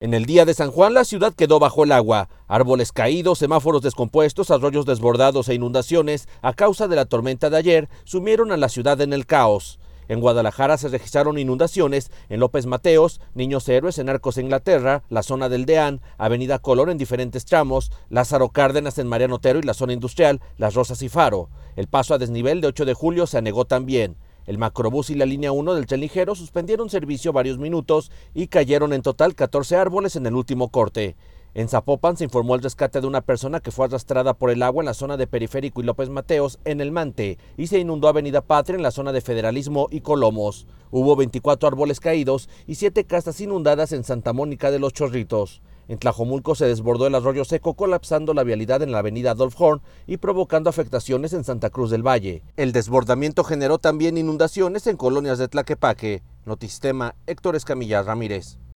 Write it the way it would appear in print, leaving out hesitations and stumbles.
En el día de San Juan, la ciudad quedó bajo el agua. Árboles caídos, semáforos descompuestos, arroyos desbordados e inundaciones, a causa de la tormenta de ayer, sumieron a la ciudad en el caos. En Guadalajara se registraron inundaciones en López Mateos, Niños Héroes, en Arcos, Inglaterra, la zona del Deán, Avenida Colón en diferentes tramos, Lázaro Cárdenas en Mariano Otero y la zona industrial, Las Rosas y Faro. El paso a desnivel de 8 de julio se anegó también. El macrobús y la línea 1 del tren ligero suspendieron servicio varios minutos y cayeron en total 14 árboles en el último corte. En Zapopan se informó el rescate de una persona que fue arrastrada por el agua en la zona de Periférico y López Mateos en El Mante y se inundó Avenida Patria en la zona de Federalismo y Colomos. Hubo 24 árboles caídos y 7 casas inundadas en Santa Mónica de los Chorritos. En Tlajomulco se desbordó el arroyo seco, colapsando la vialidad en la avenida Adolf Horn y provocando afectaciones en Santa Cruz del Valle. El desbordamiento generó también inundaciones en colonias de Tlaquepaque. Notisistema, Héctor Escamilla Ramírez.